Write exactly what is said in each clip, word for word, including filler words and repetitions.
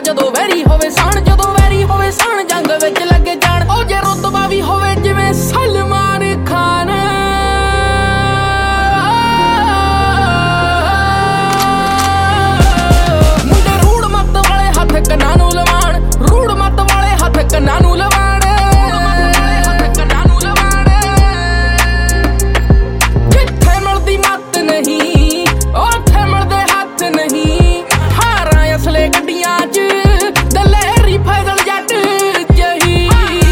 ਜਦੋਂ ਵੈਰੀ ਹੋਵੇ ਸਾਣ, ਜਦੋਂ ਵੈਰੀ ਹੋਵੇ ਸਾਣ ਜੰਗ ਵਿੱਚ ਲੱਗੇ ਜਾਣ। ਉਹ ਜੇ ਰੁਤਬਾ ਵੀ ਹੋਵੇ ਜਿਵੇਂ ਸਲਮਾਨ ਖਾਨ, ਮੁੰਡੇ ਰੂੜ ਮੱਤ ਵਾਲੇ ਹੱਥ ਕੰਨਾਂ ਨੂੰ ਲਵਾਣ, ਰੂੜ ਮੱਤ ਵਾਲੇ ਹੱਥ ਕੰਨਾਂ ਨੂੰ ਲਵਾਣ। ਜਿੱਥੇ ਮਿਲਦੀ ਮੱਤ ਨਹੀਂ ਉੱਥੇ ਮਿਲਦੇ ਹੱਥ ਨਹੀਂ, ਹਾਰਾਂ ਅਸਲੇ ਗੱਡੀਆਂ ਚ ਦਲੇਰੀ ਫੈਜ਼ਲ ਜੱਟ ਜਹੀ,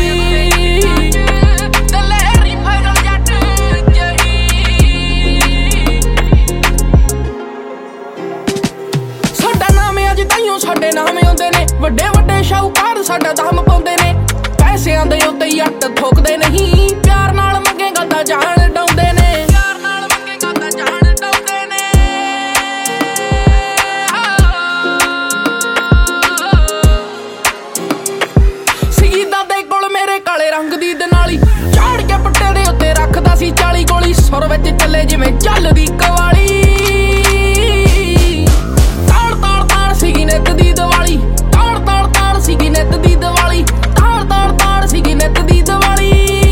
ਦਲੇਰੀ ਫੈਜ਼ਲ ਜੱਟ ਜਹੀ। ਸਾਡਾ ਨਾਮ ਅੱਜ ਤਾਈਓ ਸਾਡੇ ਨਾਮ ਆਉਂਦੇ ਨੇ, ਵੱਡੇ ਵੱਡੇ ਸ਼ਾਹੂਕਾਰ ਸਾਡਾ ਦਮ ਪਾਉਂਦੇ ਨੇ। ਪੈਸਿਆਂ ਦੇ ਉੱਤੇ ਹੀ ਅੱਟ ਠੋਕਦੇ ਨਹੀਂ, ਪਿਆਰ ਨਾਲ ਮੰਗੇਗਾ ਤਾਂ ਜਾਨ ਡਾਉਂਦੇ ਨੇ, ਪਿਆਰ ਨਾਲ ਮੰਗੇਗਾ ਤਾਂ ਜਾਨ ਡਾਉਂਦੇ ਨੇ। ਸੀ ਦਾਦੇ ਕੋਲ ਮੇਰੇ ਕਾਲੇ ਰੰਗ ਦੀ ਦਨਾਲੀ, ਝਾੜ ਕੇ ਪੱਟੇ ਦੇ ਉੱਤੇ ਰੱਖਦਾ ਸੀ ਚਾਲੀ ਗੋਲੀ, ਸੁਰ ਵਿੱਚ ਚੱਲੇ ਜਿਵੇਂ ਚੱਲਦੀ ਕਵਾਲੀ। ਤਾੜ ਤਾੜ ਤਾੜ ਸੀਗੀ ਨਿੱਤ ਦੀ ਦੀਵਾਲੀ, ਤਾੜ ਤਾੜ ਤਾੜ ਸੀਗੀ ਨਿੱਤ ਦੀ ਦੀਵਾਲੀ, ਤਾੜ ਤਾੜ ਤਾੜ ਸੀਗੀ ਨਿੱਤ ਦੀ ਦੀਵਾਲੀ।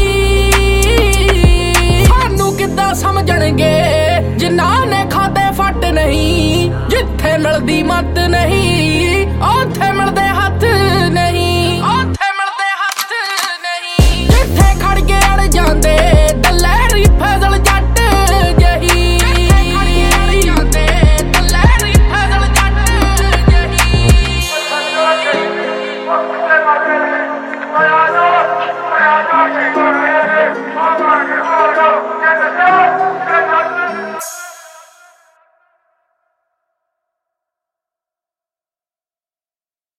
ਸਾਨੂੰ ਕਿੱਦਾਂ ਸਮਝਣਗੇ ਜਿਨ੍ਹਾਂ ਨੇ ਖਾਦੇ ਫੱਟ ਨਹੀਂ, ਜਿੱਥੇ ਮਿਲਦੀ ਮੱਤ ਨਹੀਂ ਉੱਥੇ ਮਿਲਦੇ ਹੱਥ